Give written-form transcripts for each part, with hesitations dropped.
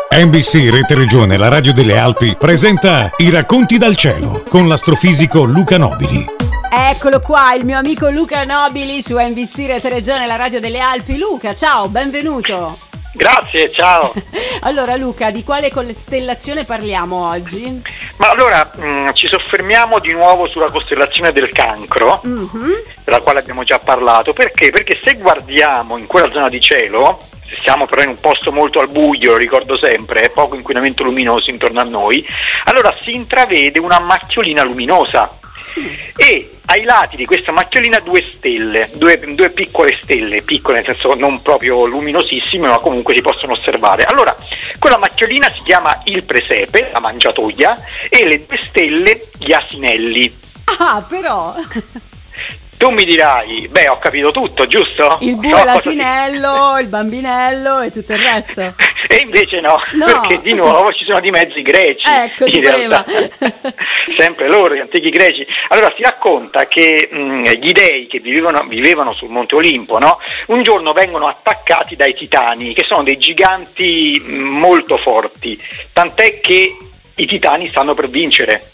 NBC Rete Regione, la radio delle Alpi, presenta I racconti dal cielo con l'astrofisico Luca Nobili. Eccolo qua, il mio amico Luca Nobili su NBC Rete Regione, la radio delle Alpi. Luca, ciao, benvenuto. Grazie, ciao. Allora Luca, di quale costellazione parliamo oggi? Ma allora ci soffermiamo di nuovo sulla costellazione del Cancro, della quale abbiamo già parlato. Perché? Perché se guardiamo in quella zona di cielo, se siamo però in un posto molto al buio, lo ricordo sempre, poco inquinamento luminoso intorno a noi, allora si intravede una macchiolina luminosa. E ai lati di questa macchiolina due stelle, due piccole stelle, piccole nel senso non proprio luminosissime, ma comunque si possono osservare. Allora, quella macchiolina si chiama il presepe, la mangiatoia, e le due stelle gli asinelli. Ah, però... Tu mi dirai, ho capito tutto, giusto? Il bue, l'asinello, il bambinello e tutto il resto. E invece no, perché di nuovo ci sono di mezzo i greci. Ecco, ti pareva. Sempre loro, gli antichi greci. Allora si racconta che gli dei che vivevano sul Monte Olimpo, no? Un giorno vengono attaccati dai titani, che sono dei giganti molto forti, tant'è che i titani stanno per vincere.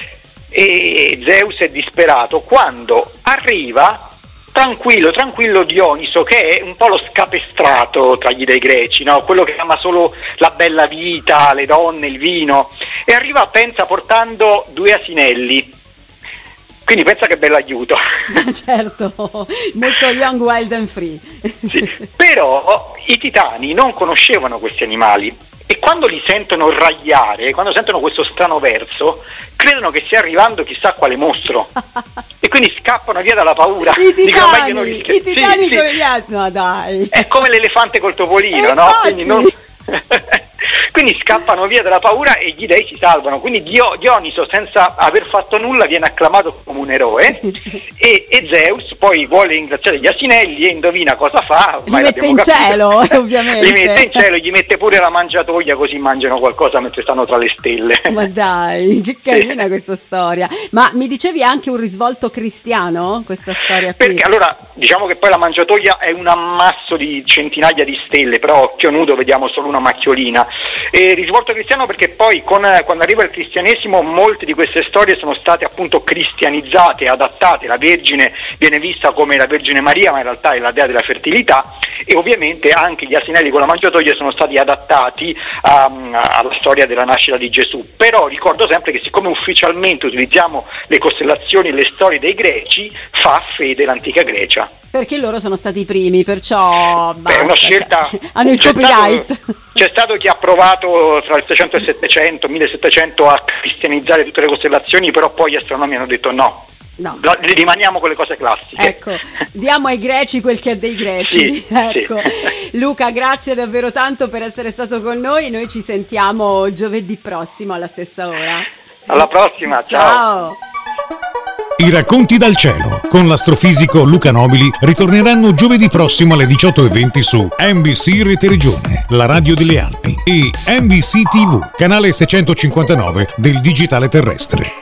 E Zeus è disperato quando arriva tranquillo Dioniso, che è un po' lo scapestrato tra gli dei greci, no? Quello che ama solo la bella vita, le donne, il vino, e arriva, pensa, portando due asinelli. Quindi pensa che bell'aiuto. Certo, molto young, wild and free. Sì. Però i titani non conoscevano questi animali e quando li sentono ragliare, quando sentono questo strano verso, credono che stia arrivando chissà quale mostro e quindi scappano via dalla paura. I titani con gli asini, no dai. È come l'elefante col topolino, no? Quindi scappano via dalla paura e gli dei si salvano. Quindi Dioniso, senza aver fatto nulla, viene acclamato come un eroe e Zeus poi vuole ringraziare gli asinelli e indovina cosa fa. Li mette in cielo, ovviamente. Li mette in cielo, gli mette pure la mangiatoia, così mangiano qualcosa mentre stanno tra le stelle. Ma dai, che carina questa storia. Ma mi dicevi anche un risvolto cristiano, questa storia qui? Perché allora, diciamo che poi la mangiatoia è un ammasso di centinaia di stelle, però a occhio nudo vediamo solo una macchiolina. E risvolto cristiano perché poi quando arriva il cristianesimo molte di queste storie sono state appunto cristianizzate, adattate. La Vergine viene vista come la Vergine Maria, ma in realtà è la dea della fertilità, e ovviamente anche gli asinelli con la mangiatoia sono stati adattati alla storia della nascita di Gesù. Però ricordo sempre che siccome ufficialmente utilizziamo le costellazioni e le storie dei greci, fa fede l'antica Grecia. Perché loro sono stati i primi, perciò basta, è una scelta, hanno il copyright. C'è stato chi ha provato tra il 600 e il 700, 1700 a cristianizzare tutte le costellazioni, però poi gli astronomi hanno detto no. Rimaniamo con le cose classiche. Ecco, diamo ai greci quel che è dei greci. Sì, ecco. sì. Luca, grazie davvero tanto per essere stato con noi. Noi ci sentiamo giovedì prossimo alla stessa ora. Alla prossima, ciao. I racconti dal cielo con l'astrofisico Luca Nobili ritorneranno giovedì prossimo alle 18:20 su NBC Rete Regione, la radio delle Alpi, e NBC TV, canale 659 del digitale terrestre.